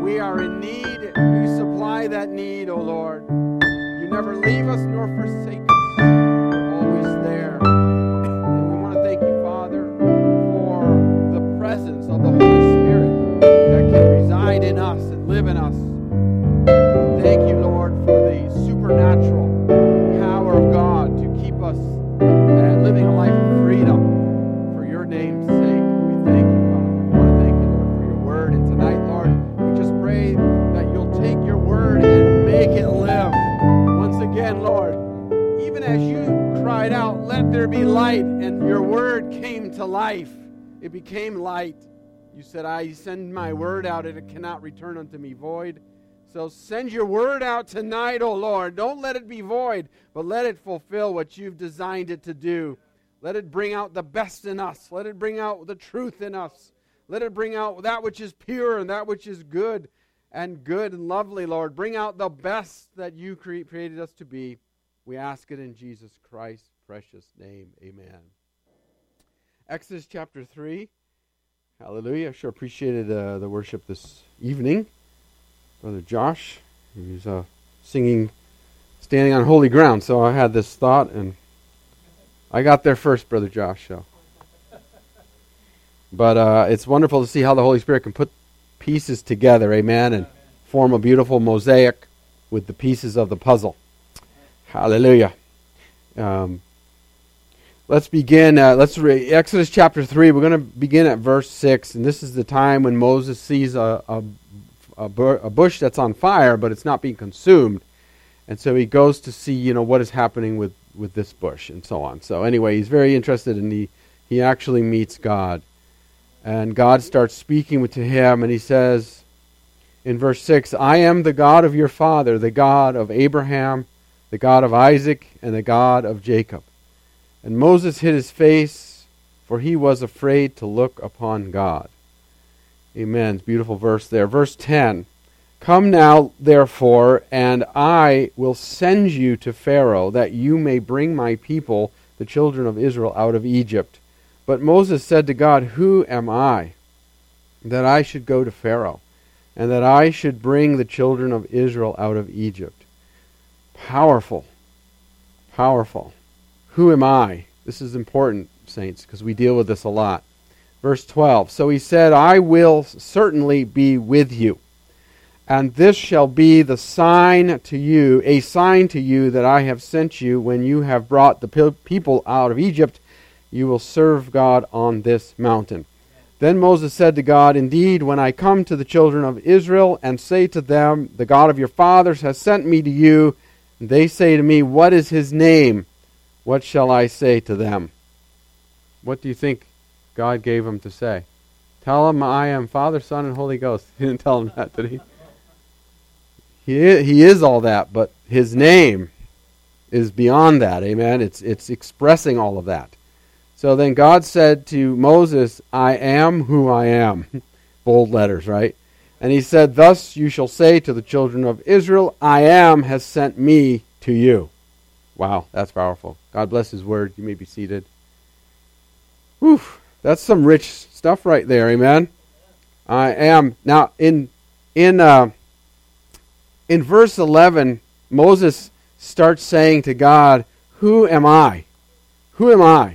we are in need, you supply that need, O Lord. You never leave us nor forsake us. You're always there. And we want to thank you, Father, for the presence of the Holy Spirit that can reside in us and live in us. We thank you, Lord, for the supernatural power of God to keep us living a life of freedom for your name's sake. We thank you, Father. We want to thank you, Lord, for your word. And tonight, Lord, we just pray that you'll take your word and make it live. Once again, Lord, even as you cried out, let there be light, and your word came to life. It became light. You said, I send my word out, and it cannot return unto me void. So send your word out tonight, O Lord. Don't let it be void, but let it fulfill what you've designed it to do. Let it bring out the best in us. Let it bring out the truth in us. Let it bring out that which is pure and that which is good and lovely, Lord. Bring out the best that you created us to be. We ask it in Jesus Christ's precious name. Amen. Exodus chapter 3. Hallelujah. Sure appreciated the worship this evening. Brother Josh, he's singing Standing on Holy Ground. So I had this thought, and I got there first, Brother Josh. So. But it's wonderful to see how the Holy Spirit can put pieces together, amen, and form a beautiful mosaic with the pieces of the puzzle. Hallelujah. Let's begin. Let's read Exodus chapter 3. We're going to begin at verse 6, and this is the time when Moses sees a bush that's on fire, but it's not being consumed. And so he goes to see, what is happening with this bush and so on. So anyway, he's very interested, and he actually meets God. And God starts speaking to him, and he says in verse 6, I am the God of your father, the God of Abraham, the God of Isaac, and the God of Jacob. And Moses hid his face, for he was afraid to look upon God. Amen. Beautiful verse there. Verse 10. Come now, therefore, and I will send you to Pharaoh, that you may bring my people, the children of Israel, out of Egypt. But Moses said to God, who am I, that I should go to Pharaoh, and that I should bring the children of Israel out of Egypt? Powerful. Powerful. Who am I? This is important, saints, because we deal with this a lot. Verse 12, so he said, I will certainly be with you, and this shall be the sign to you, a sign to you that I have sent you. When you have brought the people out of Egypt, you will serve God on this mountain. Then Moses said to God, indeed, when I come to the children of Israel and say to them, the God of your fathers has sent me to you, and they say to me, what is his name? What shall I say to them? What do you think God gave him to say? Tell him I am Father, Son, and Holy Ghost. He didn't tell him that, did he? He is all that, but his name is beyond that. Amen. It's expressing all of that. So then God said to Moses, I am who I am. Bold letters, right? And he said, thus you shall say to the children of Israel, I am has sent me to you. Wow, that's powerful. God bless his word. You may be seated. Whew, that's some rich stuff right there, amen? I am. Now, in verse 11, Moses starts saying to God, who am I? Who am I?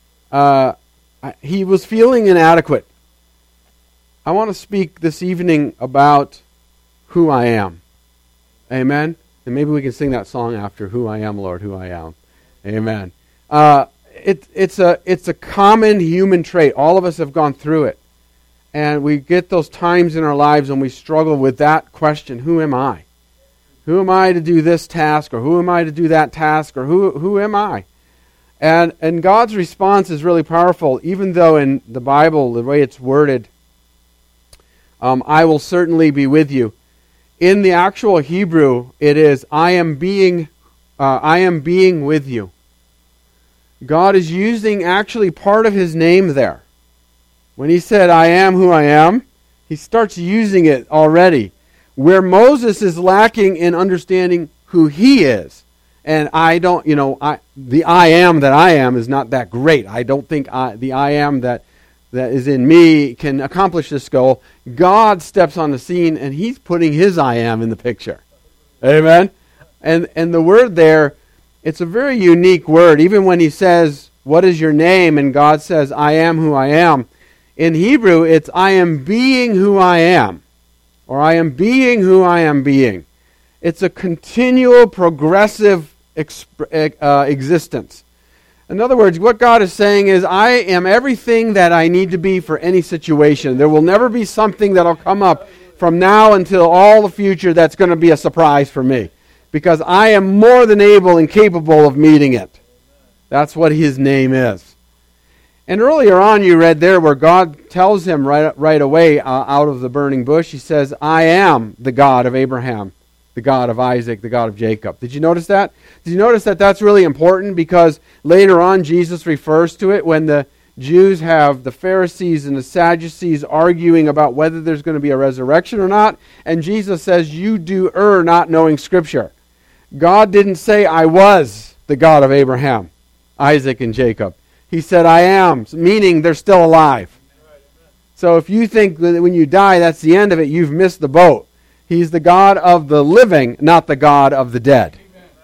He was feeling inadequate. I want to speak this evening about who I am. Amen? And maybe we can sing that song after, Who I Am, Lord, Who I Am. Amen. It's a common human trait. All of us have gone through it. And we get those times in our lives when we struggle with that question, who am I? Who am I to do this task, or who am I to do that task, or who am I? And God's response is really powerful, even though in the Bible, the way it's worded, I will certainly be with you. In the actual Hebrew, it is, I am being with you. God is using actually part of his name there. When he said, I am who I am, he starts using it already. Where Moses is lacking in understanding who he is. And the I am that I am is not that great. I don't think the I am that that is in me can accomplish this goal, God steps on the scene and he's putting his I am in the picture. Amen? And the word there, it's a very unique word. Even when he says, what is your name? And God says, I am who I am. In Hebrew, it's I am being who I am. Or I am being who I am being. It's a continual, progressive existence. In other words, what God is saying is, I am everything that I need to be for any situation. There will never be something that will come up from now until all the future that's going to be a surprise for me. Because I am more than able and capable of meeting it. That's what his name is. And earlier on you read there where God tells him right away out of the burning bush, he says, I am the God of Abraham, the God of Isaac, the God of Jacob. Did you notice that? Did you notice that that's really important? Because later on Jesus refers to it when the Jews have the Pharisees and the Sadducees arguing about whether there's going to be a resurrection or not. And Jesus says, you do err not knowing Scripture. God didn't say, I was the God of Abraham, Isaac, and Jacob. He said, I am, meaning they're still alive. So if you think that when you die, that's the end of it, you've missed the boat. He's the God of the living, not the God of the dead.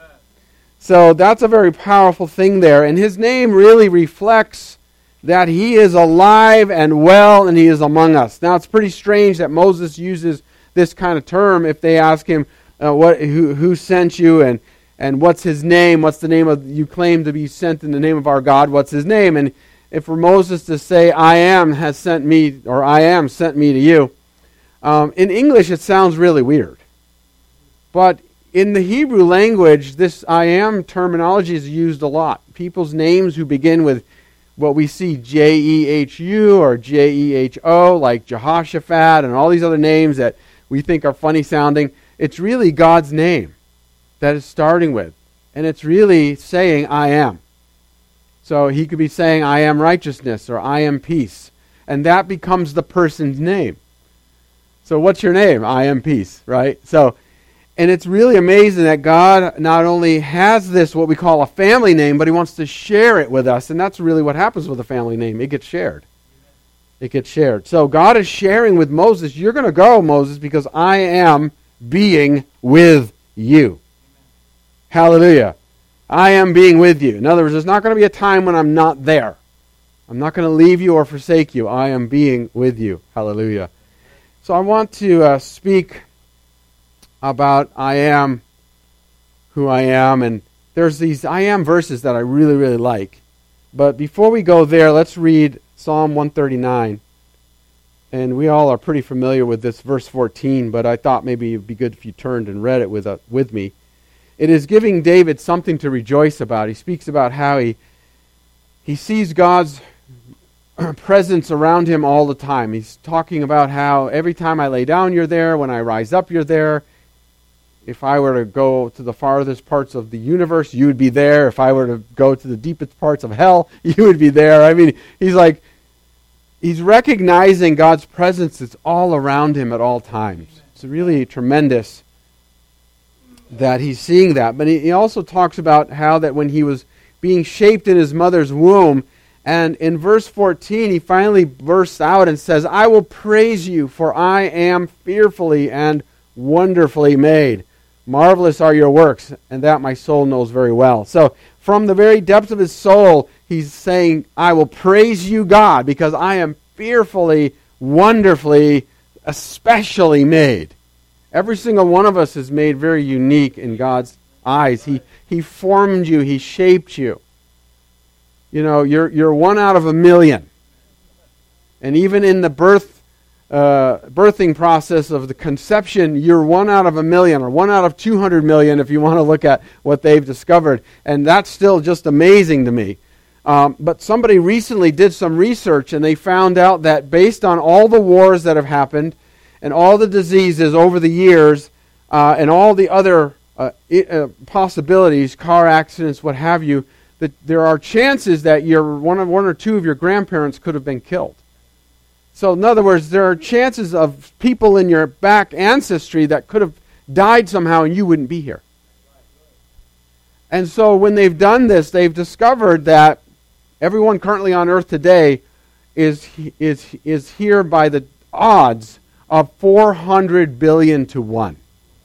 So that's a very powerful thing there. And his name really reflects that he is alive and well and he is among us. Now it's pretty strange that Moses uses this kind of term if they ask him, who sent you and what's his name? What's the name of, you claim to be sent in the name of our God, what's his name? And if for Moses to say, I am has sent me, or I am sent me to you, in English it sounds really weird. But in the Hebrew language, this I am terminology is used a lot. People's names who begin with what we see Jehu or Jeho, like Jehoshaphat and all these other names that we think are funny sounding, it's really God's name that is starting with. And it's really saying, I am. So he could be saying, I am righteousness, or I am peace. And that becomes the person's name. So what's your name? I am peace, right? So, and it's really amazing that God not only has this, what we call a family name, but he wants to share it with us. And that's really what happens with a family name. It gets shared. It gets shared. So God is sharing with Moses, you're going to go, Moses, because I am being with you. Hallelujah. I am being with you. In other words, there's not going to be a time when I'm not there. I'm not going to leave you or forsake you. I am being with you. Hallelujah. So I want to speak about I am who I am. And there's these I am verses that I really, really like. But before we go there, let's read Psalm 139. And we all are pretty familiar with this, verse 14, but I thought maybe it would be good if you turned and read it with me. It is giving David something to rejoice about. He speaks about how he sees God's presence around him all the time. He's talking about how every time I lay down, you're there. When I rise up, you're there. If I were to go to the farthest parts of the universe, you would be there. If I were to go to the deepest parts of hell, you would be there. I mean, he's recognizing God's presence is all around him at all times. It's really tremendous that he's seeing that. But he also talks about how that when he was being shaped in his mother's womb, and in verse 14, he finally bursts out and says, I will praise you, for I am fearfully and wonderfully made. Marvelous are your works, and that my soul knows very well. So from the very depths of his soul, he's saying, I will praise you, God, because I am fearfully, wonderfully, especially made. Every single one of us is made very unique in God's eyes. He formed you. He shaped you. You know, you're one out of a million. And even in the birthing process of the conception, you're one out of a million, or one out of 200 million if you want to look at what they've discovered. And that's still just amazing to me. But somebody recently did some research, and they found out that based on all the wars that have happened, and all the diseases over the years, and all the other possibilities, car accidents, what have you, that there are chances that one or two of your grandparents could have been killed. So in other words, there are chances of people in your back ancestry that could have died somehow and you wouldn't be here. And so when they've done this, they've discovered that everyone currently on earth today is here by the odds of 400 billion to 1.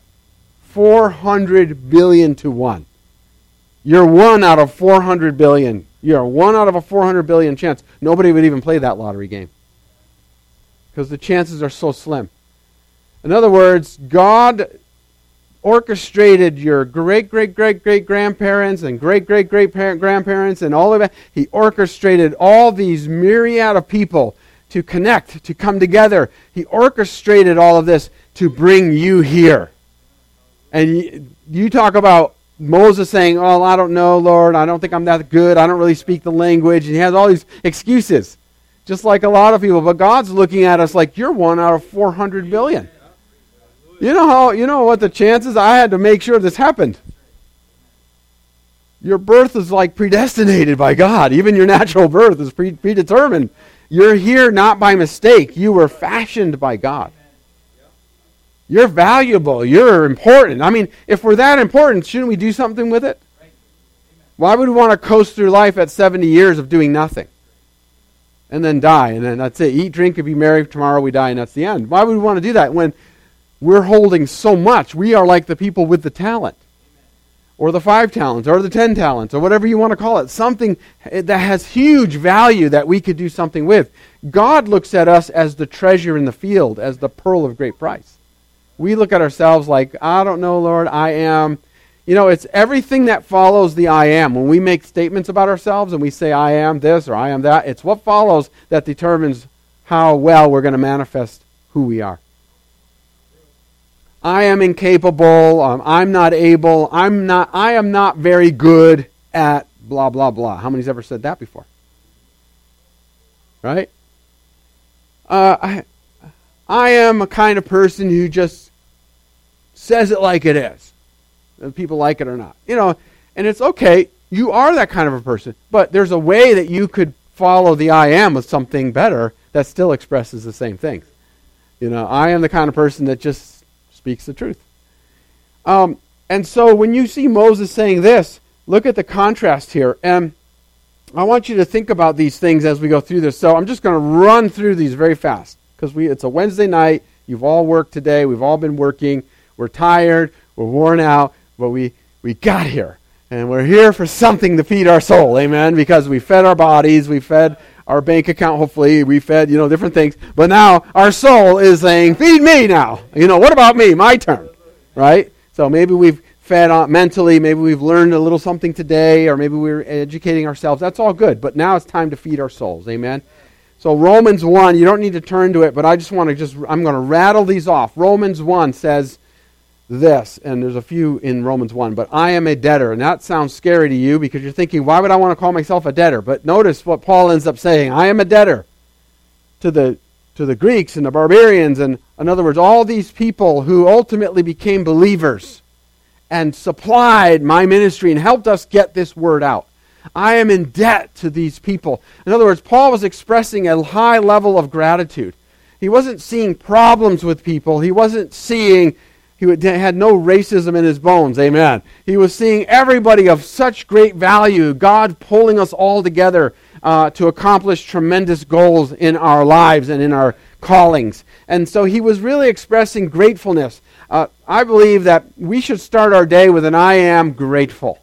400 billion to 1. You're 1 out of 400 billion. You're 1 out of a 400 billion chance. Nobody would even play that lottery game because the chances are so slim. In other words, God orchestrated your great-great-great-great-grandparents and great-great-great-grandparents and all of that. He orchestrated all these myriad of people to connect, to come together. He orchestrated all of this to bring you here. And you talk about Moses saying, "Oh, I don't know, Lord. I don't think I'm that good. I don't really speak the language." And he has all these excuses, just like a lot of people. But God's looking at us like, you're 1 out of 400 billion. You know what the chances? I had to make sure this happened. Your birth is like predestinated by God. Even your natural birth is predetermined. You're here not by mistake. You were fashioned by God. You're valuable. You're important. I mean, if we're that important, shouldn't we do something with it? Why would we want to coast through life at 70 years of doing nothing? And then die, and then that's it. Eat, drink, and be merry. Tomorrow we die, and that's the end. Why would we want to do that when we're holding so much? We are like the people with the talent, or the 5 talents, or the 10 talents, or whatever you want to call it. Something that has huge value that we could do something with. God looks at us as the treasure in the field, as the pearl of great price. We look at ourselves like, I don't know, Lord, I am. It's everything that follows the I am. When we make statements about ourselves and we say, I am this or I am that, it's what follows that determines how well we're going to manifest who we are. I am incapable, I'm not able, I am not very good at blah, blah, blah. How many's ever said that before? Right? I am a kind of person who just says it like it is. Whether people like it or not. And it's okay. You are that kind of a person. But there's a way that you could follow the I am with something better that still expresses the same thing. I am the kind of person that just speaks the truth. And so when you see Moses saying this, look at the contrast here. And I want you to think about these things as we go through this. So I'm just going to run through these very fast because it's a Wednesday night. You've all worked today. We've all been working. We're tired. We're worn out. But we got here. And we're here for something to feed our soul. Amen? Because we fed our bodies. We fed our bank account, hopefully. We fed, different things. But now our soul is saying, feed me now. What about me? My turn. Right? So maybe we've fed mentally. Maybe we've learned a little something today. Or maybe we're educating ourselves. That's all good. But now it's time to feed our souls. Amen? So Romans 1, you don't need to turn to it, but I just want to I'm going to rattle these off. Romans 1 says this, and there's a few in Romans 1, but I am a debtor. And that sounds scary to you because you're thinking, why would I want to call myself a debtor? But notice what Paul ends up saying. I am a debtor to the Greeks and the barbarians, and in other words, all these people who ultimately became believers and supplied my ministry and helped us get this word out. I am in debt to these people. In other words, Paul was expressing a high level of gratitude. He wasn't seeing problems with people. He wasn't seeing, he had no racism in his bones. Amen. He was seeing everybody of such great value, God pulling us all together to accomplish tremendous goals in our lives and in our callings. And so he was really expressing gratefulness. I believe that we should start our day with an I am grateful.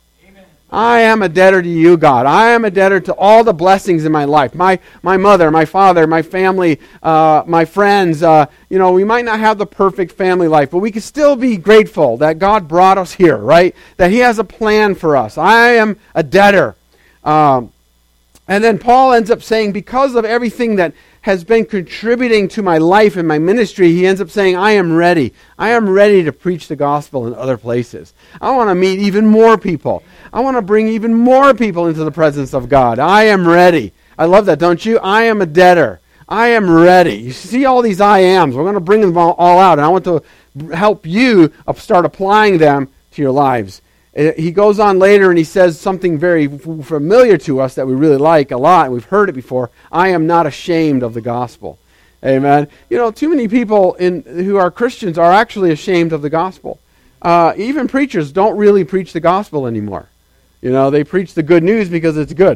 I am a debtor to you, God. I am a debtor to all the blessings in my life. My mother, my father, my family, my friends. We might not have the perfect family life, but we can still be grateful that God brought us here, right? That He has a plan for us. I am a debtor. And then Paul ends up saying, because of everything that has been contributing to my life and my ministry, he ends up saying, I am ready. I am ready to preach the gospel in other places. I want to meet even more people. I want to bring even more people into the presence of God. I am ready. I love that, don't you? I am a debtor. I am ready. You see all these I ams. We're going to bring them all out, and I want to help you start applying them to your lives. He goes on later and he says something very familiar to us that we really like a lot, and we've heard it before. I am not ashamed of the gospel. Amen. Too many people who are Christians are actually ashamed of the gospel. Even preachers don't really preach the gospel anymore. They preach the good news because it's good.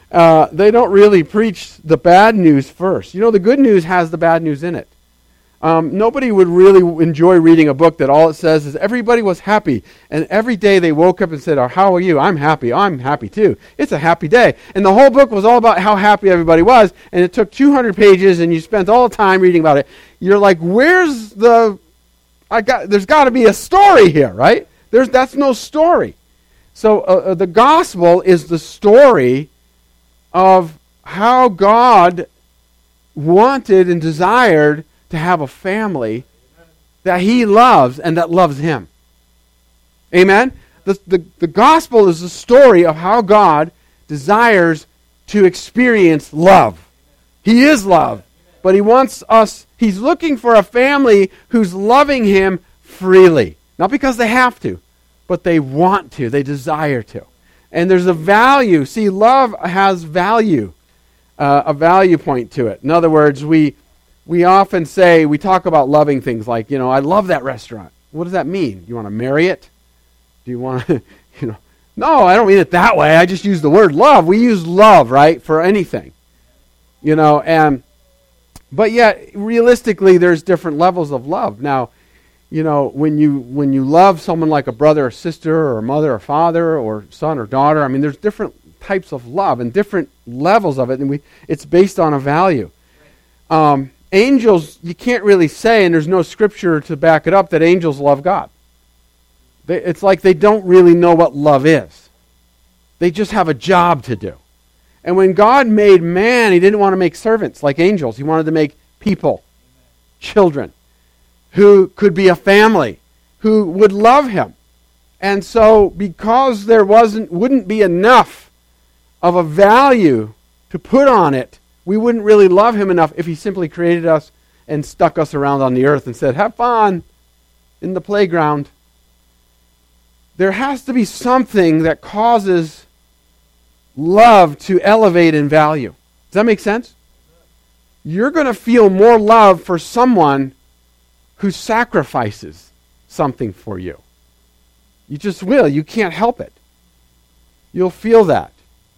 They don't really preach the bad news first. You know, the good news has the bad news in it. Nobody would really enjoy reading a book that all it says is everybody was happy. And every day they woke up and said, oh, how are you? I'm happy. I'm happy too. It's a happy day. And the whole book was all about how happy everybody was. And it took 200 pages and you spent all the time reading about it. You're like, there's got to be a story here, right? That's no story. So the gospel is the story of how God wanted and desired to have a family that he loves and that loves him. Amen? The gospel is the story of how God desires to experience love. He is love, but he wants us, he's looking for a family who's loving him freely. Not because they have to, but they want to, they desire to. And there's a value. See, love has value, a value point to it. In other words, we often say, we talk about loving things like, I love that restaurant. What does that mean? You want to marry it? Do you want to, No, I don't mean it that way. I just use the word love. We use love, right, for anything. But yet, realistically, there's different levels of love. Now, when you love someone like a brother or sister or a mother or father or son or daughter, I mean, there's different types of love and different levels of it, and it's based on a value. Angels, you can't really say, and there's no scripture to back it up, that angels love God. It's like they don't really know what love is. They just have a job to do. And when God made man, he didn't want to make servants like angels. He wanted to make people, children, who could be a family, who would love him. And so because there wouldn't be enough of a value to put on it, we wouldn't really love him enough if he simply created us and stuck us around on the earth and said, have fun in the playground. There has to be something that causes love to elevate in value. Does that make sense? You're going to feel more love for someone who sacrifices something for you. You just will. You can't help it. You'll feel that.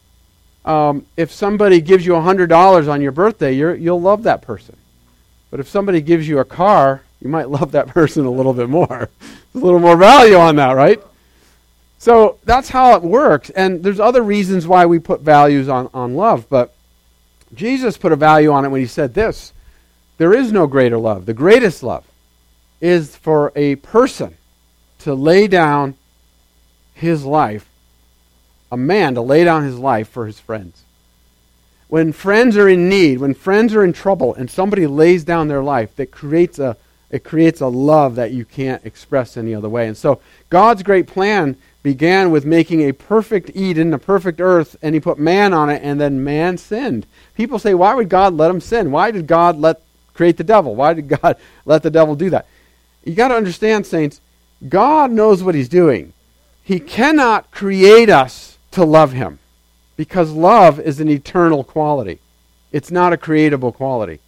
If somebody gives you $100 on your birthday, you'll love that person. But if somebody gives you a car, you might love that person a little bit more. There's a little more value on that, right? So that's how it works. And there's other reasons why we put values on love. But Jesus put a value on it when he said this: there is no greater love. The greatest love is for a person to lay down his life, a man to lay down his life for his friends. When friends are in need, when friends are in trouble, and somebody lays down their life, it creates a love that you can't express any other way. And so God's great plan began with making a perfect Eden, a perfect earth, and he put man on it, and then man sinned. People say, why would God let him sin? Why did God create the devil? Why did God let the devil do that? You got to understand, saints, God knows what he's doing. He cannot create us to love him, because love is an eternal quality. It's not a creatable quality.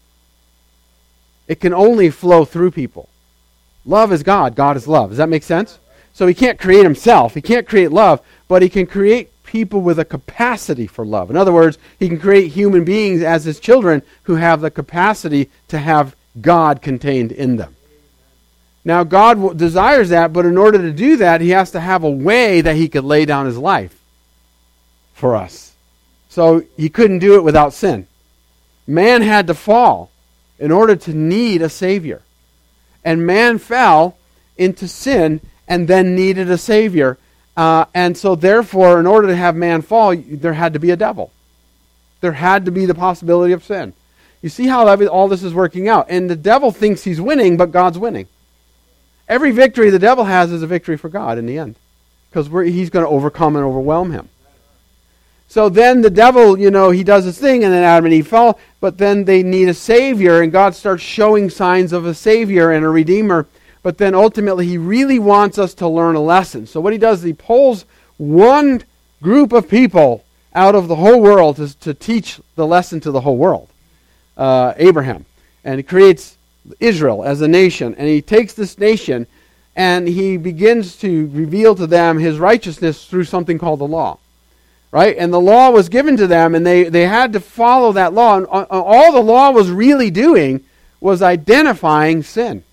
It can only flow through people. Love is God. God is love. Does that make sense? So he can't create himself. He can't create love, but he can create people with a capacity for love. In other words, he can create human beings as his children who have the capacity to have God contained in them. Now, God desires that, but in order to do that, he has to have a way that he could lay down his life for us. So he couldn't do it without sin. Man had to fall in order to need a Savior. And man fell into sin and then needed a Savior. And so therefore, in order to have man fall, there had to be a devil. There had to be the possibility of sin. You see how all this is working out. And the devil thinks he's winning, but God's winning. Every victory the devil has is a victory for God in the end, because he's going to overcome and overwhelm him. So then the devil, he does his thing, and then Adam and Eve fall, but then they need a Savior, and God starts showing signs of a Savior and a Redeemer, but then ultimately he really wants us to learn a lesson. So what he does is he pulls one group of people out of the whole world to teach the lesson to the whole world, Abraham, and he creates Israel as a nation, and he takes this nation and he begins to reveal to them his righteousness through something called the law. right? And the law was given to them, and they had to follow that law. And all the law was really doing was identifying sin.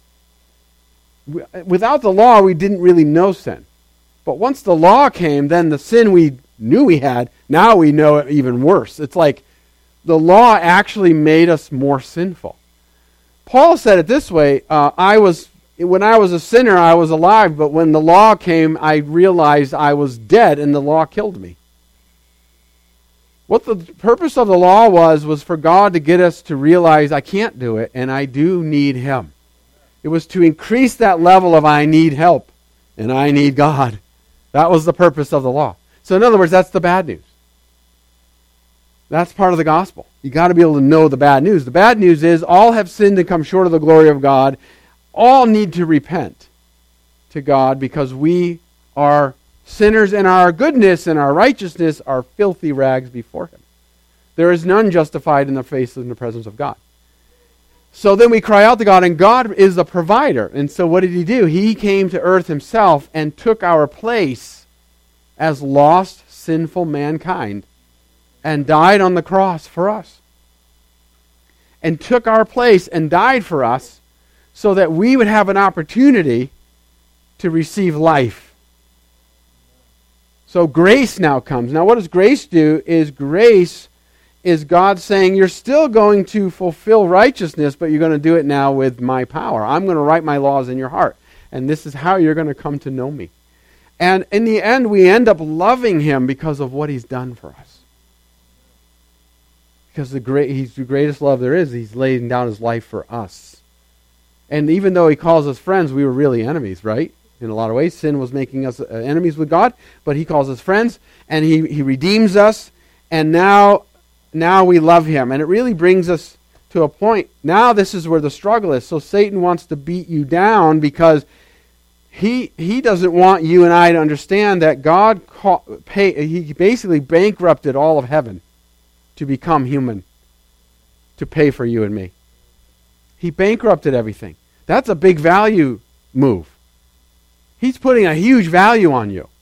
Without the law, we didn't really know sin. But once the law came, then the sin we knew we had, now we know it even worse. It's like the law actually made us more sinful. Paul said it this way, when I was a sinner, I was alive, but when the law came, I realized I was dead, and the law killed me. What the purpose of the law was for God to get us to realize I can't do it, and I do need Him. It was to increase that level of I need help, and I need God. That was the purpose of the law. So in other words, that's the bad news. That's part of the gospel. You got to be able to know the bad news. The bad news is all have sinned and come short of the glory of God. All need to repent to God because we are sinners, and our goodness and our righteousness are filthy rags before Him. There is none justified in the face and the presence of God. So then we cry out to God, and God is the provider. And so what did He do? He came to earth Himself and took our place as lost, sinful mankind and died on the cross for us. And took our place and died for us so that we would have an opportunity to receive life. So grace now comes. Now what does grace do? Grace is God saying, you're still going to fulfill righteousness, but you're going to do it now with my power. I'm going to write my laws in your heart. And this is how you're going to come to know me. And in the end, we end up loving Him because of what He's done for us. Because He's the greatest love there is. He's laying down His life for us. And even though He calls us friends, we were really enemies, right? In a lot of ways, sin was making us enemies with God, but He calls us friends, and He redeems us, and now we love Him. And it really brings us to a point. Now this is where the struggle is. So Satan wants to beat you down because he doesn't want you and I to understand that God He basically bankrupted all of heaven to become human, to pay for you and me. He bankrupted everything. That's a big value move. He's putting a huge value on you.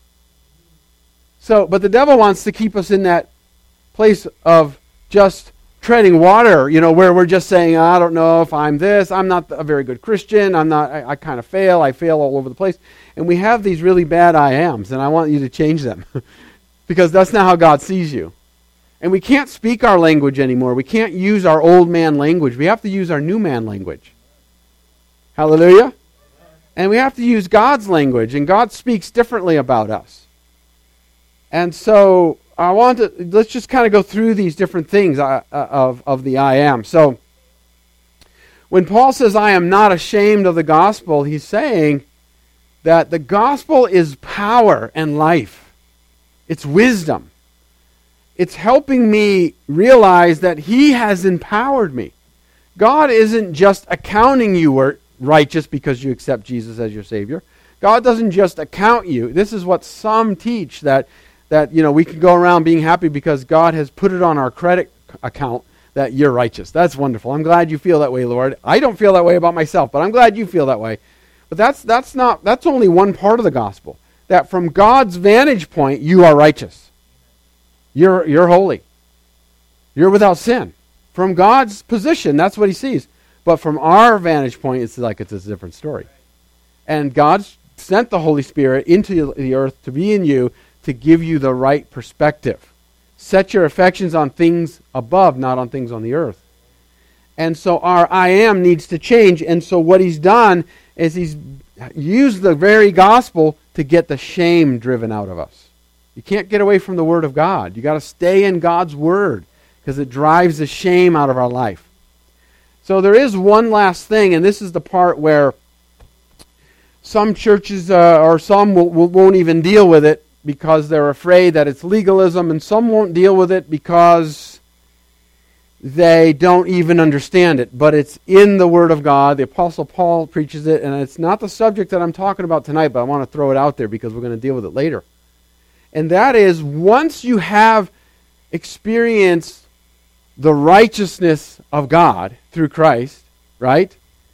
So, but the devil wants to keep us in that place of just treading water, where we're just saying, I don't know if I'm this, I'm not a very good Christian, I kind of fail, I fail all over the place. And we have these really bad I ams, and I want you to change them. Because that's not how God sees you. And we can't speak our language anymore. We can't use our old man language. We have to use our new man language. Hallelujah? And we have to use God's language, and God speaks differently about us. And so let's just kind of go through these different things of the I am. So when Paul says, I am not ashamed of the gospel, he's saying that the gospel is power and life. It's wisdom. It's helping me realize that He has empowered me. God isn't just accounting you righteous because you accept Jesus as your Savior. God doesn't just account you. This is what some teach, that we can go around being happy because God has put it on our credit account that you're righteous. That's wonderful. I'm glad you feel that way, Lord. I don't feel that way about myself, but I'm glad you feel that way. But that's only one part of the gospel. That from God's vantage point, you are righteous. You're holy. You're without sin. From God's position, that's what He sees. But from our vantage point, it's a different story. And God sent the Holy Spirit into the earth to be in you to give you the right perspective. Set your affections on things above, not on things on the earth. And so our I am needs to change. And so what He's done is He's used the very gospel to get the shame driven out of us. You can't get away from the Word of God. You got to stay in God's Word because it drives the shame out of our life. So there is one last thing, and this is the part where some churches or some won't even deal with it because they're afraid that it's legalism, and some won't deal with it because they don't even understand it. But it's in the Word of God. The Apostle Paul preaches it, and it's not the subject that I'm talking about tonight, but I want to throw it out there because we're going to deal with it later. And that is, once you have experienced the righteousness of God through Christ, right?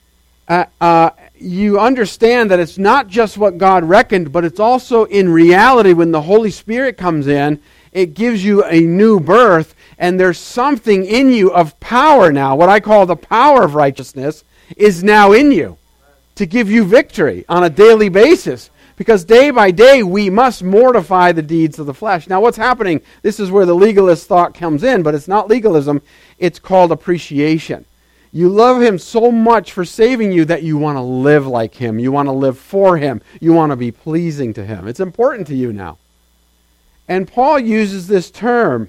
You understand that it's not just what God reckoned, but it's also in reality when the Holy Spirit comes in, it gives you a new birth, and there's something in you of power now. What I call the power of righteousness is now in you to give you victory on a daily basis. Because day by day, we must mortify the deeds of the flesh. Now, what's happening? This is where the legalist thought comes in, but it's not legalism. It's called appreciation. You love him so much for saving you that you want to live like him. You want to live for him. You want to be pleasing to him. It's important to you now. And Paul uses this term,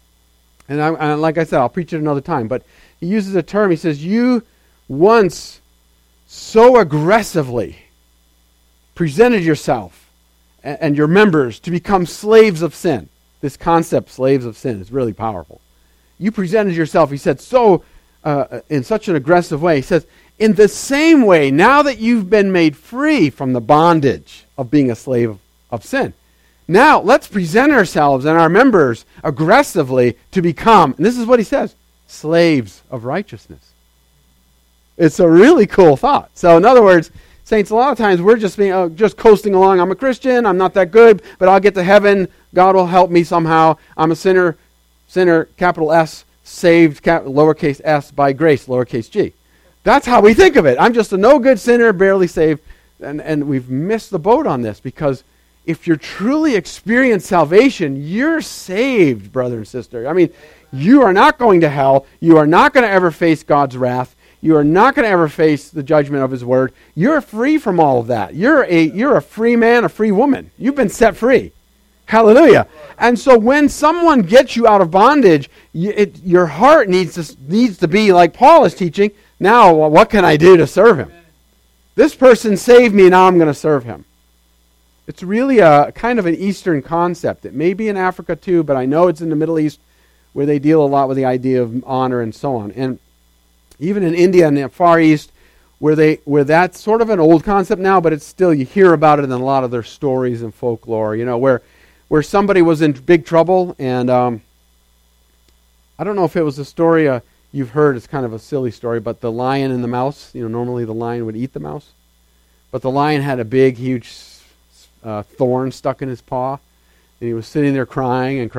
and like I said, I'll preach it another time, but he uses a term. He says, you once so aggressively presented yourself and your members to become slaves of sin. This concept, slaves of sin, is really powerful. You presented yourself, he said, in such an aggressive way. He says, in the same way, now that you've been made free from the bondage of being a slave of sin, now let's present ourselves and our members aggressively to become, and this is what he says, slaves of righteousness. It's a really cool thought. So in other words, saints, a lot of times we're just just coasting along. I'm a Christian, I'm not that good, but I'll get to heaven. God will help me somehow. I'm a sinner, capital S, saved, lowercase s, by grace, lowercase g. That's how we think of it. I'm just a no-good sinner, barely saved. And we've missed the boat on this, because if you're truly experiencing salvation, you're saved, brother and sister. I mean, you are not going to hell. You are not going to ever face God's wrath. You are not going to ever face the judgment of his word. You're free from all of that. You're a free man, a free woman. You've been set free. Hallelujah. And so when someone gets you out of bondage, your heart needs to be like Paul is teaching. Now, what can I do to serve him? This person saved me, now I'm going to serve him. It's really a kind of an Eastern concept. It may be in Africa too, but I know it's in the Middle East where they deal a lot with the idea of honor and so on. And even in India and the Far East, where that's sort of an old concept now, but it's still, you hear about it in a lot of their stories and folklore, where somebody was in big trouble, and I don't know if it was a story you've heard. It's kind of a silly story, but the lion and the mouse, normally the lion would eat the mouse, but the lion had a big, huge thorn stuck in his paw, and he was sitting there crying, and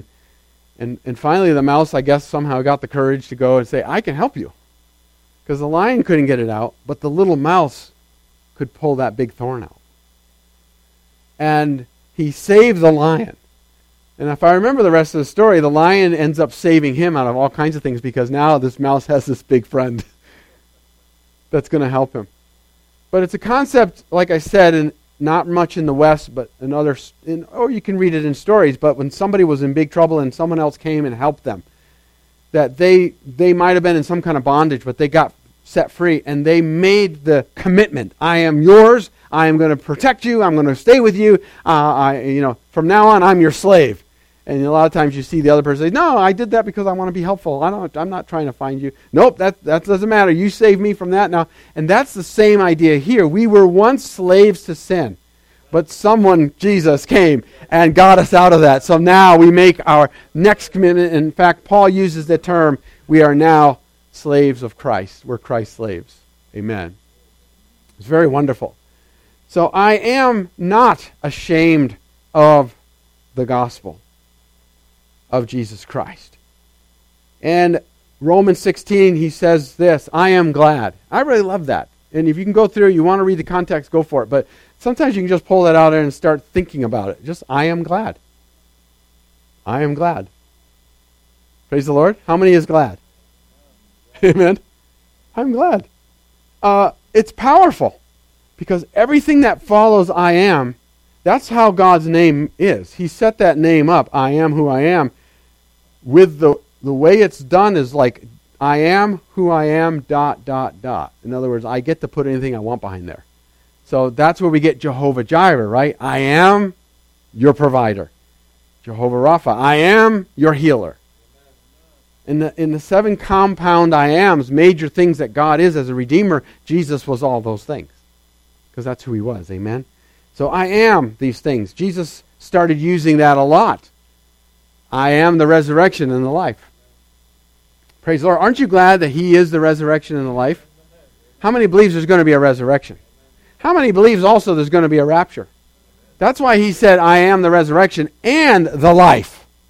finally the mouse, I guess, somehow got the courage to go and say, I can help you. Because the lion couldn't get it out, but the little mouse could pull that big thorn out. And he saved the lion. And if I remember the rest of the story, the lion ends up saving him out of all kinds of things, because now this mouse has this big friend that's going to help him. But it's a concept, like I said, and not much in the West, but in others, or you can read it in stories, but when somebody was in big trouble and someone else came and helped them, that they might have been in some kind of bondage, but they got set free, and they made the commitment. I am yours. I am going to protect you. I'm going to stay with you. From now on, I'm your slave. And a lot of times you see the other person say, no, I did that because I want to be helpful. I'm not trying to find you. Nope, that doesn't matter. You saved me from that now. And that's the same idea here. We were once slaves to sin, but someone, Jesus, came and got us out of that. So now we make our next commitment. In fact, Paul uses the term, we are now slaves of Christ. We're Christ's slaves. Amen. It's very wonderful. So I am not ashamed of the gospel of Jesus Christ. And Romans 16, he says this, I am glad. I really love that. And if you can go through, you want to read the context, go for it. But sometimes you can just pull that out there and start thinking about it. Just, I am glad. I am glad. Praise the Lord. How many is glad? Amen. I'm glad. It's powerful, because everything that follows I am, that's how God's name is. He set that name up, I am who I am. With the way it's done is like, I am who I am, ... In other words, I get to put anything I want behind there. So that's where we get Jehovah Jireh, right? I am your provider. Jehovah Rapha, I am your healer. In the 7 compound I ams, major things that God is as a redeemer, Jesus was all those things, because that's who he was. Amen. So I am these things. Jesus started using that a lot. I am the resurrection and the life. Praise the Lord. Aren't you glad that he is the resurrection and the life? How many believes there's going to be a resurrection? How many believes also there's going to be a rapture? That's why he said, I am the resurrection and the life.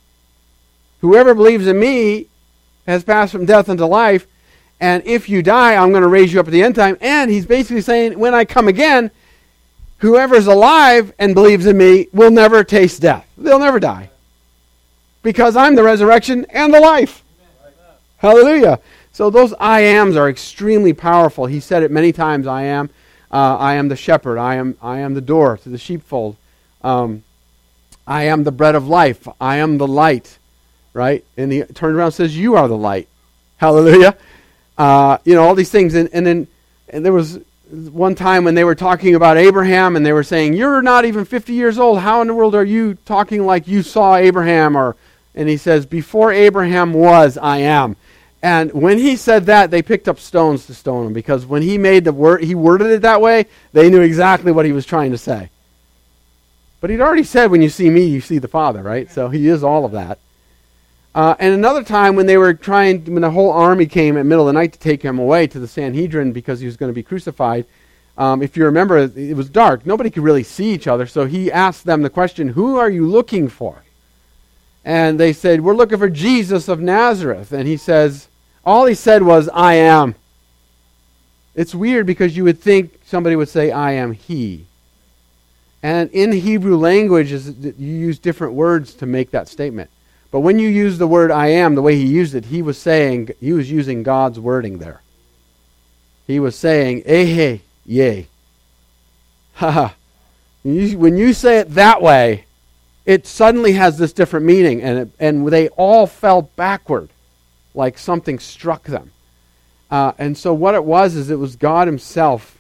Whoever believes in me has passed from death into life, and if you die, I'm going to raise you up at the end time. And he's basically saying, when I come again, whoever's alive and believes in me will never taste death. They'll never die. Because I'm the resurrection and the life. Amen. Hallelujah. So those I ams are extremely powerful. He said it many times, I am the shepherd. I am the door to the sheepfold. I am the bread of life. I am the light. Right? And he turned around and says, you are the light. Hallelujah. All these things. And there was one time when they were talking about Abraham, and they were saying, you're not even 50 years old. How in the world are you talking like you saw Abraham? And he says, before Abraham was, I am. And when he said that, they picked up stones to stone him, because when he made the word, he worded it that way, they knew exactly what he was trying to say. But he'd already said, when you see me, you see the Father, right? So he is all of that. And another time when when the whole army came at middle of the night to take him away to the Sanhedrin because he was going to be crucified, if you remember, it was dark. Nobody could really see each other, so he asked them the question, who are you looking for? And they said, we're looking for Jesus of Nazareth. And he says, all he said was, I am. It's weird because you would think somebody would say, I am he. And in Hebrew language, you use different words to make that statement. But when you use the word I am, the way he used it, he was using God's wording there. He was saying, ehe, yea. Ha. When you say it that way, it suddenly has this different meaning, and they all fell backward, like something struck them. And so what it was God himself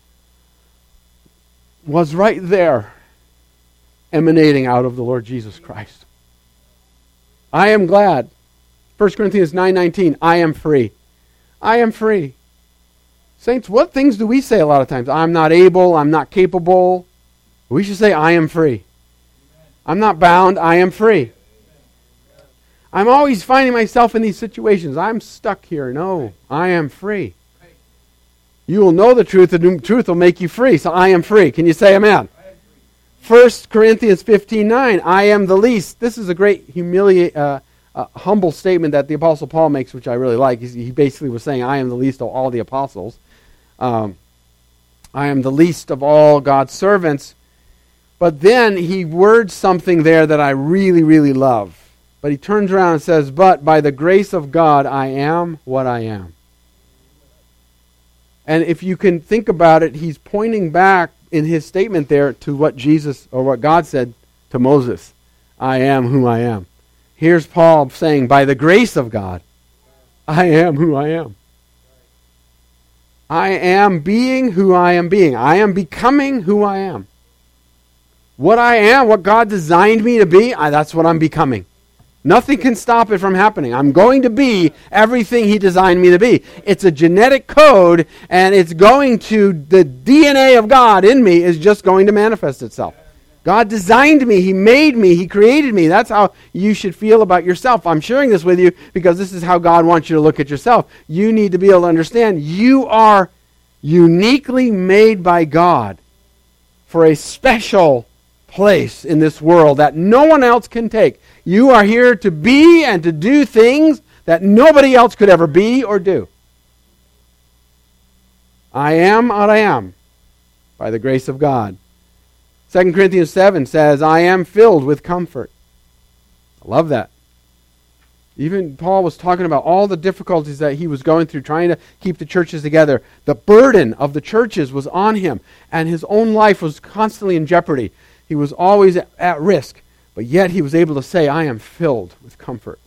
was right there, emanating out of the Lord Jesus Christ. I am glad. 1 Corinthians 9:19, I am free. I am free. Saints, what things do we say a lot of times? I'm not able, I'm not capable. We should say, I am free. I'm not bound, I am free. I'm always finding myself in these situations. I'm stuck here. No, I am free. You will know the truth, and the truth will make you free. So I am free. Can you say amen? 1 Corinthians 15:9, I am the least. This is a great humble statement that the Apostle Paul makes, which I really like. He basically was saying, I am the least of all the apostles. I am the least of all God's servants. But then he words something there that I really, really love. But he turns around and says, but by the grace of God, I am what I am. And if you can think about it, he's pointing back in his statement there to what Jesus, or what God said to Moses. I am who I am. Here's Paul saying, by the grace of God, I am who I am. I am being who I am being. I am becoming who I am. What I am, what God designed me to be, that's what I'm becoming. Nothing can stop it from happening. I'm going to be everything he designed me to be. It's a genetic code, and it's going to, the DNA of God in me is just going to manifest itself. God designed me. He made me. He created me. That's how you should feel about yourself. I'm sharing this with you because this is how God wants you to look at yourself. You need to be able to understand you are uniquely made by God for a special place in this world that no one else can take. You are here to be and to do things that nobody else could ever be or do. I am what I am by the grace of God. 2 Corinthians 7 says, I am filled with comfort. I love that. Even Paul was talking about all the difficulties that he was going through, trying to keep the churches together. The burden of the churches was on him, and his own life was constantly in jeopardy. He was always at risk, but yet he was able to say, I am filled with comfort.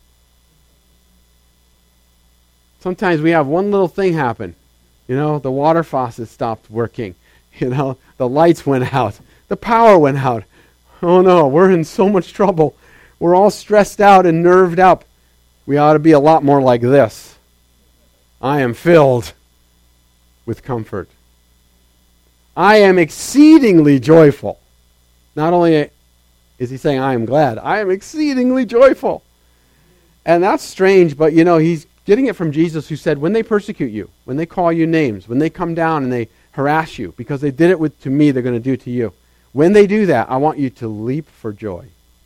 Sometimes we have one little thing happen. The water faucet stopped working. The lights went out. The power went out. Oh no, we're in so much trouble. We're all stressed out and nerved up. We ought to be a lot more like this. I am filled with comfort. I am exceedingly joyful. Not only is he saying, I am glad, I am exceedingly joyful. And that's strange, but he's getting it from Jesus, who said, when they persecute you, when they call you names, when they come down and they harass you, because they did it to me, they're going to do it to you. When they do that, I want you to leap for joy.